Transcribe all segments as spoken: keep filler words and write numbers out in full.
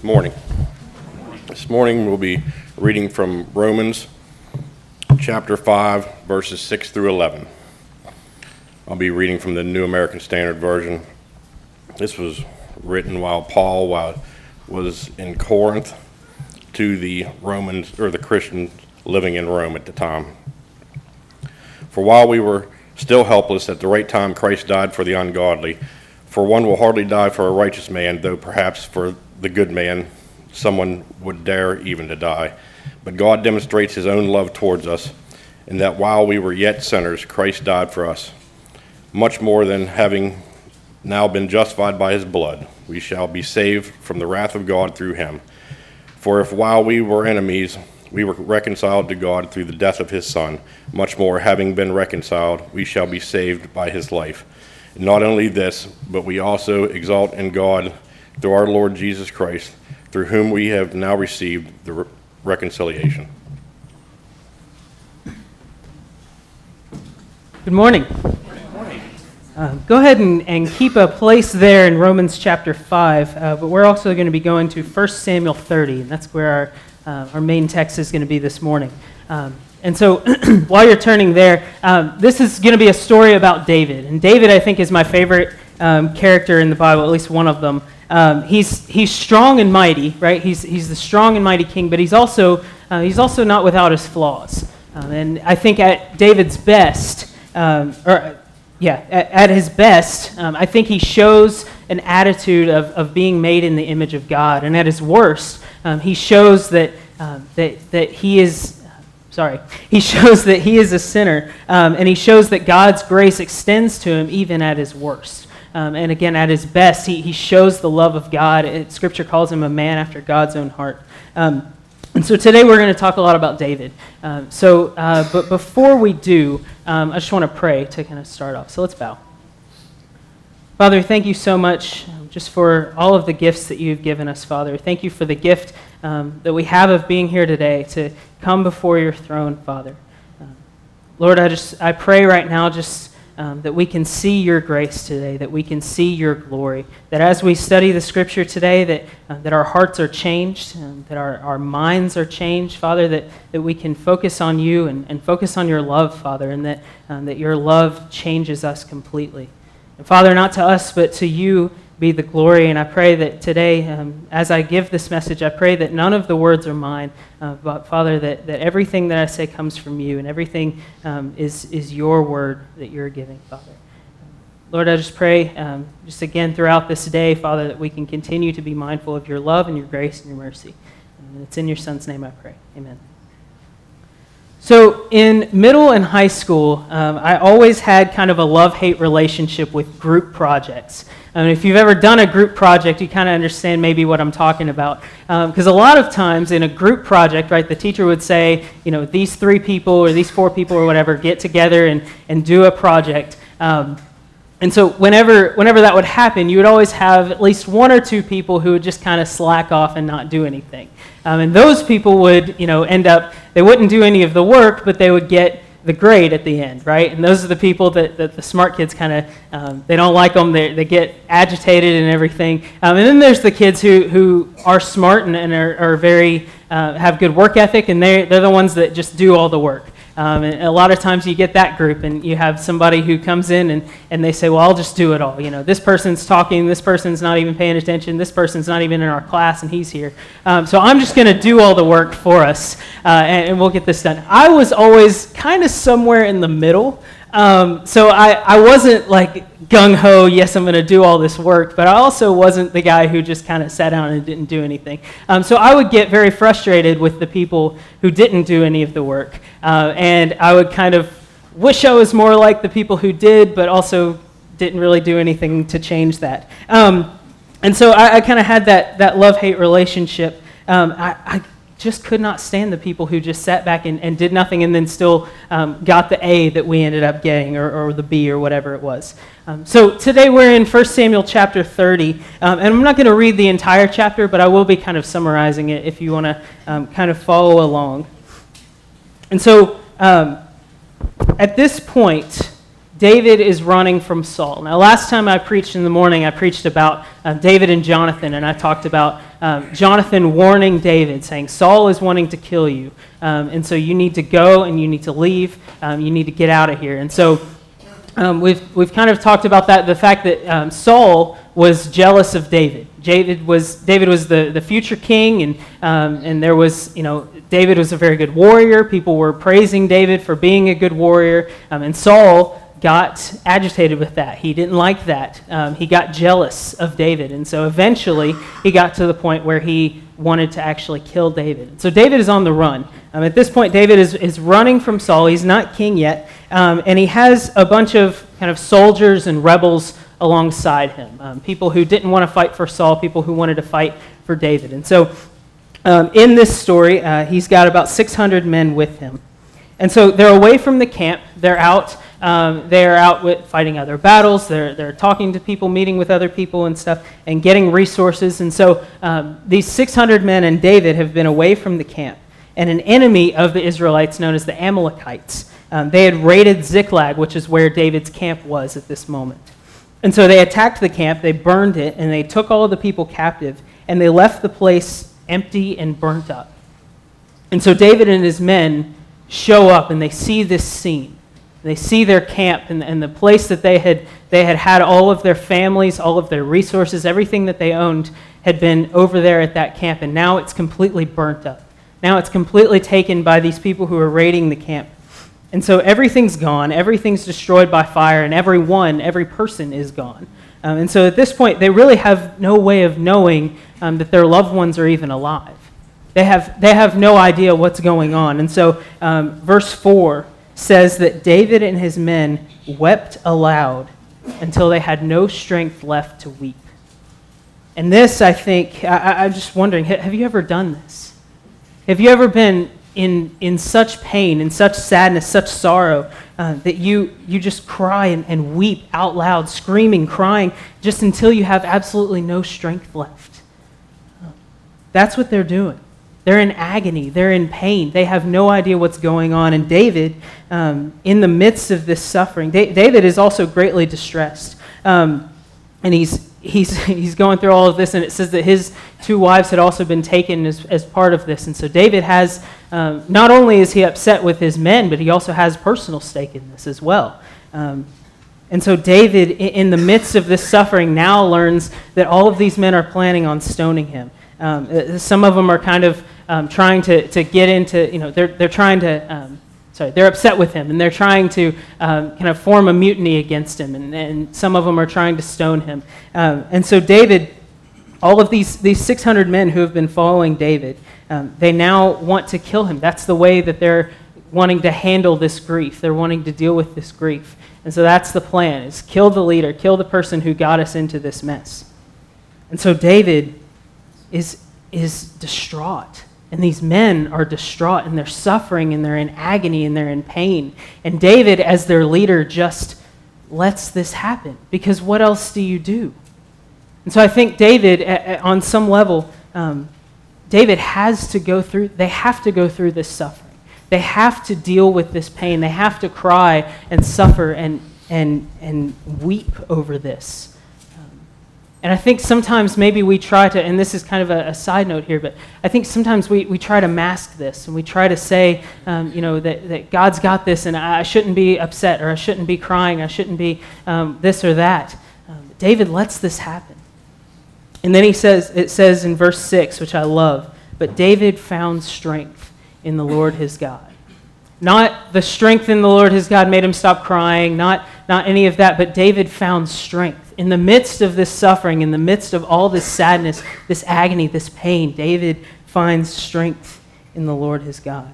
Morning. This morning we'll be reading from Romans chapter five, verses six through eleven. I'll be reading from the New American Standard Version. This was written while Paul while was in Corinth to the Romans, or the Christians living in Rome at the time. For while we were still helpless, at the right time Christ died for the ungodly. For one will hardly die for a righteous man, though perhaps for the good man someone would dare even to die. But God demonstrates his own love towards us, in that while we were yet sinners, Christ died for us. Much more than having now been justified by his blood, we shall be saved from the wrath of God through him. For if while we were enemies, we were reconciled to God through the death of his Son, much more, having been reconciled, we shall be saved by his life. And not only this, but we also exalt in God through our Lord Jesus Christ, through whom we have now received the re- reconciliation. Good morning. Good morning. Uh, go ahead and, and keep a place there in Romans chapter five, uh, but we're also going to be going to First Samuel thirty, and that's where our, uh, our main text is going to be this morning. Um, and so while you're turning there, um, this is going to be a story about David. And David, I think, is my favorite um, character in the Bible, at least one of them. Um, he's he's strong and mighty, right? He's he's the strong and mighty king, but he's also uh, he's also not without his flaws. Um, and I think at David's best, um, or yeah, at, at his best, um, I think he shows an attitude of, of being made in the image of God. And at his worst, um, he shows that um, that that he is. Sorry, he shows that he is a sinner, um, and he shows that God's grace extends to him even at his worst. Um, and again, at his best, he, he shows the love of God. It, Scripture calls him a man after God's own heart. Um, and so today we're going to talk a lot about David. Um, so, uh, but before we do, um, I just want to pray to kind of start off. So let's bow. Father, thank you so much um, just for all of the gifts that you've given us, Father. Thank you for the gift um, that we have of being here today to come before your throne, Father. Um, Lord, I just I pray right now just Um, that we can see your grace today, that we can see your glory, that as we study the Scripture today, that uh, that our hearts are changed, um, that our, our minds are changed, Father, that, that we can focus on you and, and focus on your love, Father, and that, um, that your love changes us completely. And Father, not to us, but to you be the glory, and I pray that today, um, as I give this message, I pray that none of the words are mine, uh, but Father, that, that everything that I say comes from you, and everything um, is, is your word that you're giving, Father. Lord, I just pray, um, just again throughout this day, Father, that we can continue to be mindful of your love and your grace and your mercy. And it's in your Son's name I pray. Amen. So in middle and high school, um, I always had kind of a love-hate relationship with group projects. I mean, if you've ever done a group project, you kind of understand maybe what I'm talking about. Because um, a lot of times in a group project, right, the teacher would say, you know, these three people or these four people or whatever get together and, and do a project. Um, and so whenever whenever that would happen, you would always have at least one or two people who would just kind of slack off and not do anything. Um, and those people would, you know, end up, they wouldn't do any of the work, but they would get the grade at the end, right? And those are the people that, that the smart kids kind of, um, they don't like them, they, they get agitated and everything. Um, and then there's the kids who, who are smart and, and are, are very, uh, have good work ethic, and they, they're the ones that just do all the work. Um, and a lot of times you get that group, and you have somebody who comes in and, and they say, well, I'll just do it all. You know, this person's talking, this person's not even paying attention, this person's not even in our class, and he's here. Um, so I'm just going to do all the work for us, uh, and, and we'll get this done. I was always kind of somewhere in the middle. Um, so I, I wasn't like gung-ho, yes, I'm going to do all this work, but I also wasn't the guy who just kind of sat down and didn't do anything. Um, so I would get very frustrated with the people who didn't do any of the work, uh, and I would kind of wish I was more like the people who did, but also didn't really do anything to change that. Um, and so I, I kind of had that, that love-hate relationship. Um, I, I just could not stand the people who just sat back and, and did nothing and then still um, got the A that we ended up getting, or, or the B or whatever it was. Um, so today we're in First Samuel chapter thirty, um, and I'm not going to read the entire chapter, but I will be kind of summarizing it if you want to um, kind of follow along. And so um, at this point, David is running from Saul. Now, last time I preached in the morning, I preached about uh, David and Jonathan, and I talked about um, Jonathan warning David, saying, Saul is wanting to kill you, um, and so you need to go and you need to leave. Um, you need to get out of here. And so um, we've we've kind of talked about that, the fact that um, Saul was jealous of David. David was David was the, the future king, and um, and there was, you know, David was a very good warrior. People were praising David for being a good warrior, um, and Saul got agitated with that. He didn't like that. Um, he got jealous of David. And so eventually he got to the point where he wanted to actually kill David. So David is on the run. Um, at this point, David is, is running from Saul. He's not king yet. Um, and he has a bunch of kind of soldiers and rebels alongside him. Um, people who didn't want to fight for Saul, people who wanted to fight for David. And so um, in this story, uh, he's got about six hundred men with him. And so they're away from the camp. They're out. Um, they're out with fighting other battles. They're they're talking to people, meeting with other people and stuff, and getting resources. And so um, these six hundred men and David have been away from the camp. And an enemy of the Israelites, known as the Amalekites, um, they had raided Ziklag, which is where David's camp was at this moment. And so they attacked the camp. They burned it, and they took all of the people captive, and they left the place empty and burnt up. And so David and his men show up, and they see this scene. They see their camp and, and the place that they had they had had all of their families, all of their resources, everything that they owned had been over there at that camp, and now it's completely burnt up. Now it's completely taken by these people who are raiding the camp. And so everything's gone, everything's destroyed by fire, and everyone, every person is gone. Um, and so at this point, they really have no way of knowing um, that their loved ones are even alive. They have they have no idea what's going on. And so um, verse four says that David and his men wept aloud until they had no strength left to weep. And this, I think, I, I'm just wondering, have you ever done this? Have you ever been in in such pain, in such sadness, such sorrow, uh, that you you just cry and, and weep out loud, screaming, crying, just until you have absolutely no strength left? That's what they're doing. They're in agony. They're in pain. They have no idea what's going on. And David, um, in the midst of this suffering, da- David is also greatly distressed. Um, and he's he's he's going through all of this, and it says that his two wives had also been taken as, as part of this. And so David has, um, not only is he upset with his men, but he also has personal stake in this as well. Um, and so David, in the midst of this suffering, now learns that all of these men are planning on stoning him. Um, some of them are kind of um, trying to, to get into, you know, they're they're trying to, um, sorry, they're upset with him, and they're trying to um, kind of form a mutiny against him, and, and some of them are trying to stone him. Um, and so David, all of these these six hundred men who have been following David, um, they now want to kill him. That's the way that they're wanting to handle this grief. They're wanting to deal with this grief. And so that's the plan, is kill the leader, kill the person who got us into this mess. And so David is is distraught. And these men are distraught, and they're suffering, and they're in agony, and they're in pain. And David, as their leader, just lets this happen, because what else do you do? And so I think David, on some level, um, David has to go through, they have to go through this suffering. They have to deal with this pain. They have to cry and suffer and and and weep over this. And I think sometimes maybe we try to, and this is kind of a, a side note here, but I think sometimes we, we try to mask this, and we try to say, um, you know, that, that God's got this, and I shouldn't be upset, or I shouldn't be crying, I shouldn't be um, this or that. Um, David lets this happen. And then he says, it says in verse six, which I love, but David found strength in the Lord his God. Not the strength in the Lord his God made him stop crying, not, not any of that, but David found strength. In the midst of this suffering, in the midst of all this sadness, this agony, this pain, David finds strength in the Lord his God.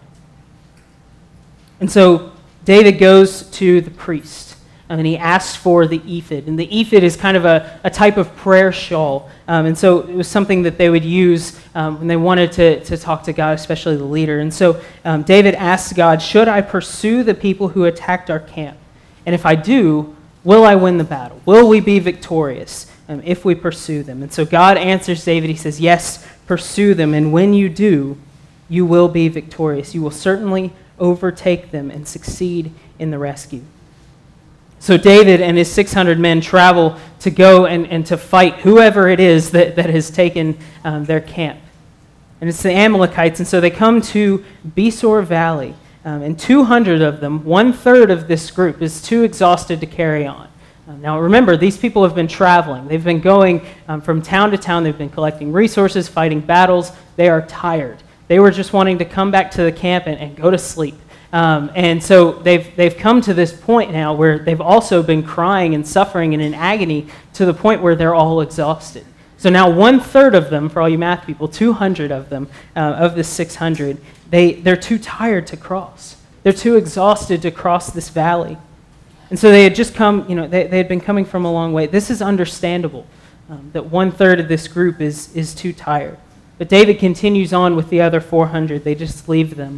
And so David goes to the priest, and he asks for the ephod. And the ephod is kind of a, a type of prayer shawl. Um, and so it was something that they would use um, when they wanted to, to talk to God, especially the leader. And so um, David asks God, should I pursue the people who attacked our camp? And if I do, will I win the battle? Will we be victorious um, if we pursue them? And so God answers David. He says, yes, pursue them. And when you do, you will be victorious. You will certainly overtake them and succeed in the rescue. So David and his six hundred men travel to go and, and to fight whoever it is that, that has taken um, their camp. And it's the Amalekites, and so they come to Besor Valley. Um, and two hundred of them, one-third of this group, is too exhausted to carry on. Um, now remember, these people have been traveling. They've been going um, from town to town. They've been collecting resources, fighting battles. They are tired. They were just wanting to come back to the camp and, and go to sleep. Um, and so they've, they've come to this point now where they've also been crying and suffering and in agony to the point where they're all exhausted. So now one-third of them, for all you math people, two hundred of them, uh, of the six hundred, they, they're too tired to cross. They're too exhausted to cross this valley. And so they had just come, you know, they, they had been coming from a long way. This is understandable, um, that one-third of this group is, is too tired. But David continues on with the other four hundred. They just leave them.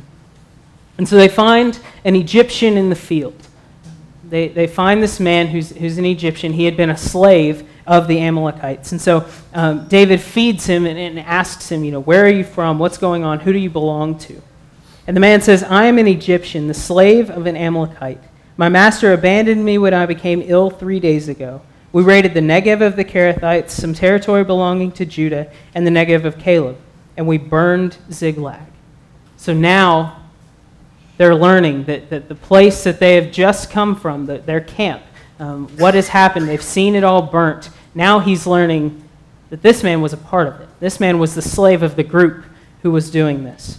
And so they find an Egyptian in the field. They, they find this man who's, who's an Egyptian. He had been a slave of the Amalekites. And so um, David feeds him and, and asks him, you know, where are you from? What's going on? Who do you belong to? And the man says, I am an Egyptian, the slave of an Amalekite. My master abandoned me when I became ill three days ago. We raided the Negev of the Kerethites, some territory belonging to Judah, and the Negev of Caleb, and we burned Ziklag. So now they're learning that, that the place that they have just come from, the, their camp, um, what has happened, they've seen it all burnt. Now he's learning that this man was a part of it. This man was the slave of the group who was doing this.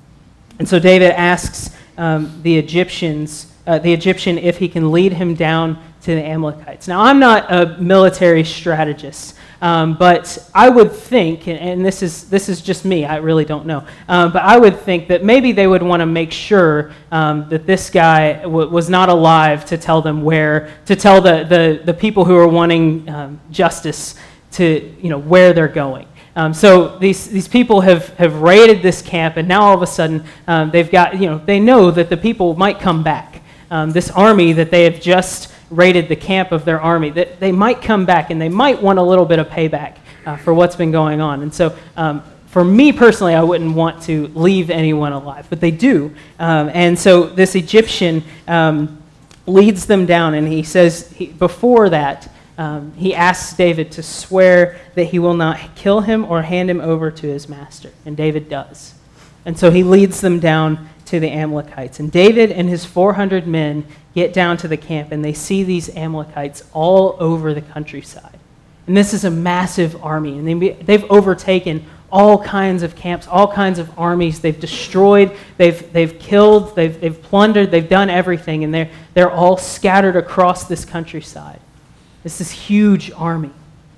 And so David asks um, the Egyptians, uh, the Egyptian if he can lead him down to the Amalekites. Now, I'm not a military strategist, um, but I would think, and, and this is this is just me, I really don't know, um, but I would think that maybe they would want to make sure um, that this guy w- was not alive to tell them where, to tell the, the, the people who are wanting um, justice to, you know, where they're going. Um, so these these people have, have raided this camp, and now all of a sudden um, they've got, you know, they know that the people might come back. Um, this army that they have just raided the camp of their army, that they might come back and they might want a little bit of payback uh, for what's been going on. And so um, for me personally, I wouldn't want to leave anyone alive, but they do. Um, and so this Egyptian um, leads them down, and he says, he, before that, um, he asks David to swear that he will not kill him or hand him over to his master. And David does. And so he leads them down to the Amalekites. And David and his four hundred men get down to the camp, and they see these Amalekites all over the countryside. And this is a massive army, and they, they've overtaken all kinds of camps, all kinds of armies. They've destroyed, they've they've killed, they've they've plundered, they've done everything, and they're they're all scattered across this countryside. It's this huge army.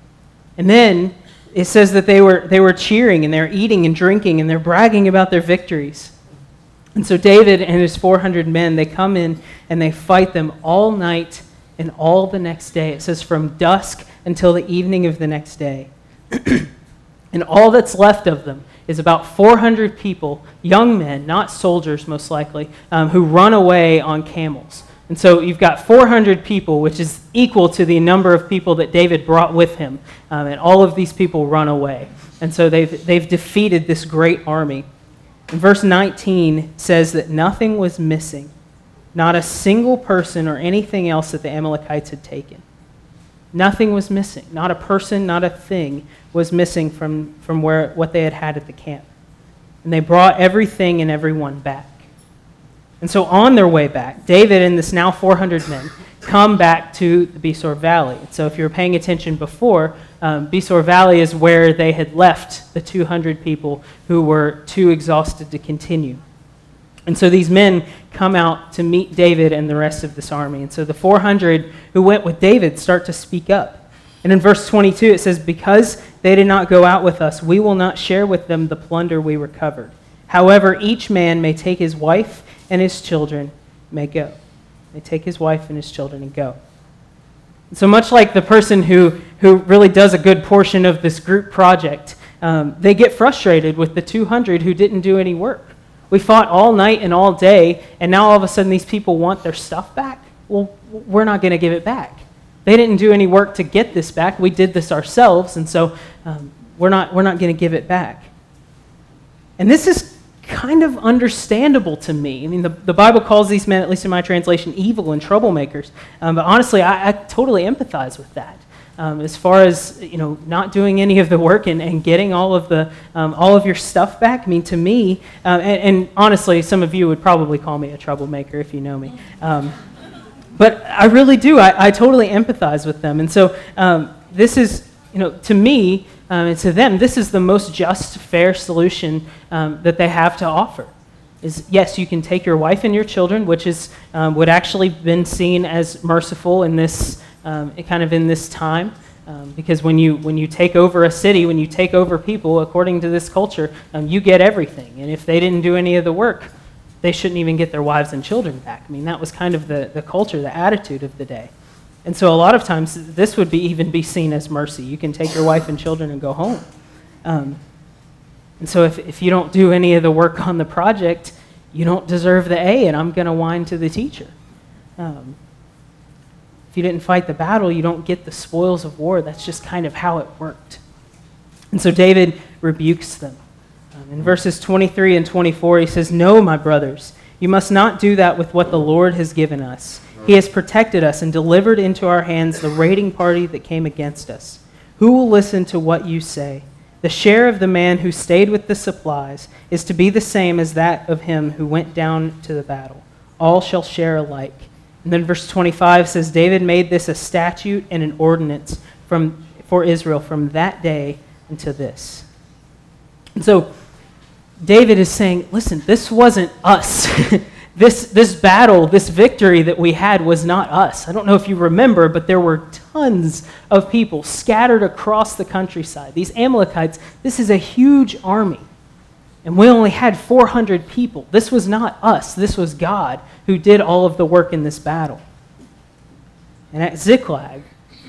And then it says that they were they were cheering, and they're eating and drinking, and they're bragging about their victories. And so David and his four hundred men, they come in and they fight them all night and all the next day. It says from dusk until the evening of the next day. And all that's left of them is about four hundred people, young men, not soldiers most likely, um, who run away on camels. And so you've got four hundred people, which is equal to the number of people that David brought with him. Um, and all of these people run away. And so they've, they've defeated this great army. And verse nineteen says that nothing was missing, not a single person or anything else that the Amalekites had taken. Nothing was missing. Not a person, not a thing was missing from, from where what they had had at the camp. And they brought everything and everyone back. And so on their way back, David and this now four hundred men come back to the Besor Valley. So if you were paying attention before, um, Besor Valley is where they had left the two hundred people who were too exhausted to continue. And so these men come out to meet David and the rest of this army. And so the four hundred who went with David start to speak up. And in verse twenty-two it says, because they did not go out with us, we will not share with them the plunder we recovered. However, each man may take his wife and his children may go. May take his wife and his children and go. So much like the person who, who really does a good portion of this group project, um, they get frustrated with the two hundred who didn't do any work. We fought all night and all day, and now all of a sudden these people want their stuff back? Well, we're not going to give it back. They didn't do any work to get this back. We did this ourselves, and so um, we're not, we're not going to give it back. And this is kind of understandable to me. I mean, the, the Bible calls these men, at least in my translation, evil and troublemakers. Um, but honestly, I, I totally empathize with that. Um, as far as, you know, not doing any of the work and, and getting all of the um, all of your stuff back. I mean, to me, uh, and, and honestly, some of you would probably call me a troublemaker if you know me. Um, but I really do. I, I totally empathize with them. And so um, this is, you know, to me um, and to them, this is the most just, fair solution um, that they have to offer. Is yes, you can take your wife and your children, which is um, would actually been seen as merciful in this um, kind of in this time, um, because when you when you take over a city, when you take over people, according to this culture, um, you get everything, and if they didn't do any of the work, they shouldn't even get their wives and children back. I mean, that was kind of the the culture, the attitude of the day, and so a lot of times this would be even be seen as mercy. You can take your wife and children and go home. Um, And so if, if you don't do any of the work on the project, you don't deserve the A, and I'm going to whine to the teacher. Um, if you didn't fight the battle, you don't get the spoils of war. That's just kind of how it worked. And so David rebukes them. Um, in verses twenty-three and twenty-four, he says, "No, my brothers, you must not do that with what the Lord has given us. He has protected us and delivered into our hands the raiding party that came against us. Who will listen to what you say? The share of the man who stayed with the supplies is to be the same as that of him who went down to the battle. All shall share alike." And then verse twenty-five says, "David made this a statute and an ordinance from, for Israel from that day unto this." And so David is saying, listen, this wasn't us. This, this battle, this victory that we had was not us. I don't know if you remember, but there were tons of people scattered across the countryside. These Amalekites, this is a huge army. And we only had four hundred people. This was not us. This was God who did all of the work in this battle. And at Ziklag,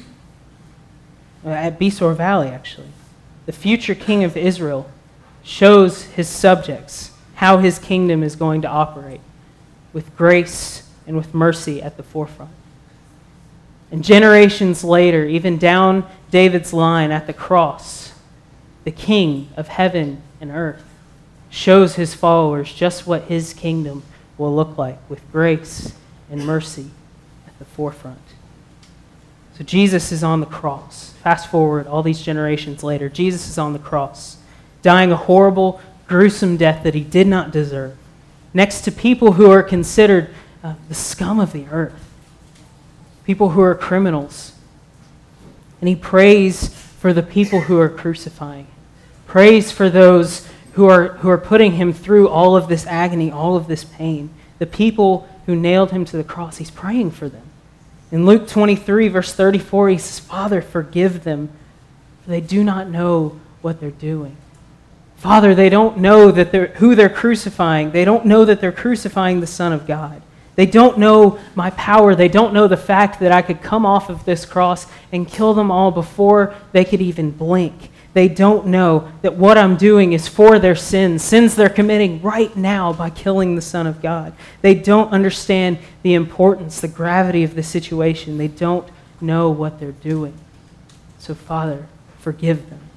at Besor Valley actually, the future king of Israel shows his subjects how his kingdom is going to operate, with grace and with mercy at the forefront. And generations later, even down David's line at the cross, the King of heaven and earth shows his followers just what his kingdom will look like, with grace and mercy at the forefront. So Jesus is on the cross. Fast forward all these generations later, Jesus is on the cross, dying a horrible, gruesome death that he did not deserve, next to people who are considered uh, the scum of the earth, people who are criminals. And he prays for the people who are crucifying, prays for those who are, who are putting him through all of this agony, all of this pain, the people who nailed him to the cross. He's praying for them. In Luke twenty-three, verse thirty-four, he says, "Father, forgive them, for they do not know what they're doing." Father, they don't know that they're, who they're crucifying. They don't know that they're crucifying the Son of God. They don't know my power. They don't know the fact that I could come off of this cross and kill them all before they could even blink. They don't know that what I'm doing is for their sins, sins they're committing right now by killing the Son of God. They don't understand the importance, the gravity of the situation. They don't know what they're doing. So, Father, forgive them.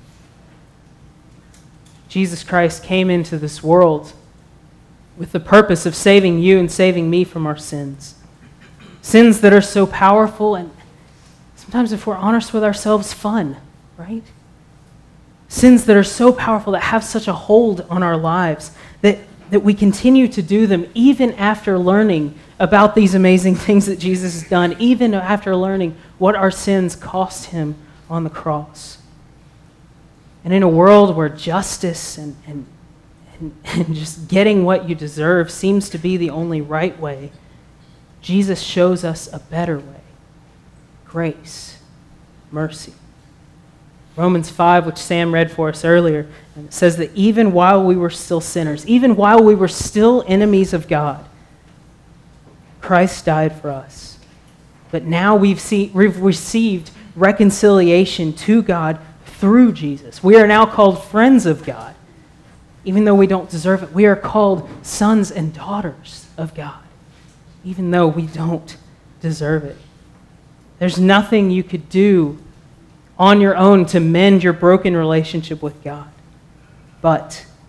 Jesus Christ came into this world with the purpose of saving you and saving me from our sins. Sins that are so powerful and sometimes, if we're honest with ourselves, fun, right? Sins that are so powerful, that have such a hold on our lives, that, that we continue to do them even after learning about these amazing things that Jesus has done, even after learning what our sins cost him on the cross. And in a world where justice and, and, and, and just getting what you deserve seems to be the only right way, Jesus shows us a better way. Grace, mercy. Romans five, which Sam read for us earlier, says that even while we were still sinners, even while we were still enemies of God, Christ died for us. But now we've, see, we've received reconciliation to God through Jesus. We are now called friends of God. Even though we don't deserve it, we are called sons and daughters of God, even though we don't deserve it. There's nothing you could do on your own to mend your broken relationship with God. But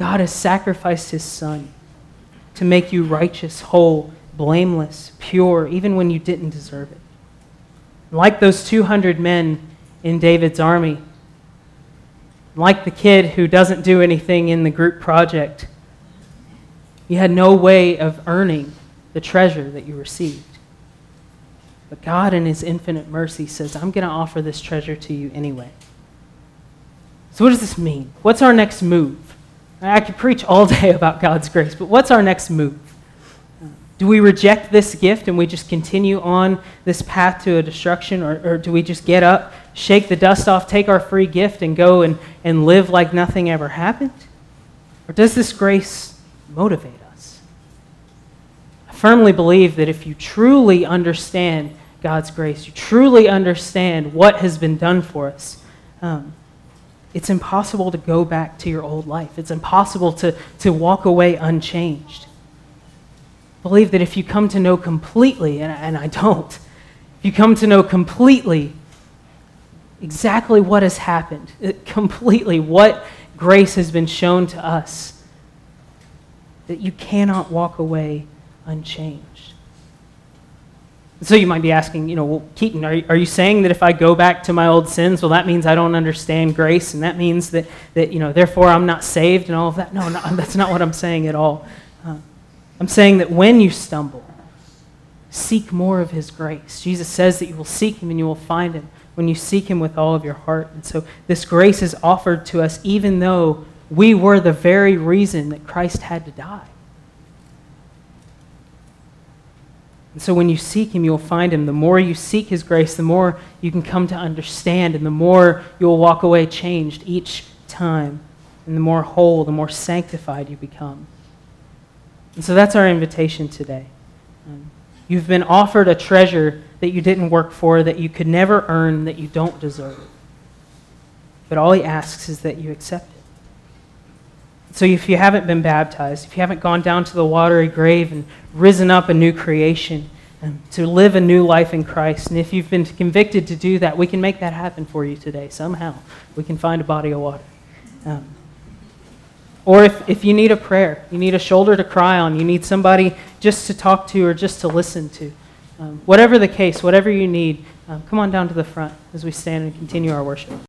God has sacrificed his Son to make you righteous, whole, blameless, pure, even when you didn't deserve it. Like those two hundred men in David's army, like the kid who doesn't do anything in the group project, you had no way of earning the treasure that you received. But God in his infinite mercy says, I'm going to offer this treasure to you anyway. So what does this mean? What's our next move? I could preach all day about God's grace, but what's our next move? Do we reject this gift and we just continue on this path to a destruction, or, or do we just get up, shake the dust off, take our free gift, and go and, and live like nothing ever happened? Or does this grace motivate us? I firmly believe that if you truly understand God's grace, you truly understand what has been done for us, um, it's impossible to go back to your old life. It's impossible to, to walk away unchanged. Believe that if you come to know completely, and, and I don't, if you come to know completely exactly what has happened, completely what grace has been shown to us, that you cannot walk away unchanged. So you might be asking, you know, well, Keaton, are you, are you saying that if I go back to my old sins, well, that means I don't understand grace, and that means that, that you know, therefore I'm not saved and all of that? No, no, that's not what I'm saying at all. Uh, I'm saying that when you stumble, seek more of his grace. Jesus says that you will seek him and you will find him when you seek him with all of your heart. And so this grace is offered to us even though we were the very reason that Christ had to die. And so when you seek him, you'll find him. The more you seek his grace, the more you can come to understand, and the more you'll walk away changed each time, and the more whole, the more sanctified you become. And so that's our invitation today. Um, you've been offered a treasure that you didn't work for, that you could never earn, that you don't deserve. But all he asks is that you accept it. So if you haven't been baptized, if you haven't gone down to the watery grave and risen up a new creation, um, to live a new life in Christ, and if you've been convicted to do that, we can make that happen for you today somehow. We can find a body of water. Um, or if, if you need a prayer, you need a shoulder to cry on, you need somebody just to talk to or just to listen to, um, whatever the case, whatever you need, um, come on down to the front as we stand and continue our worship.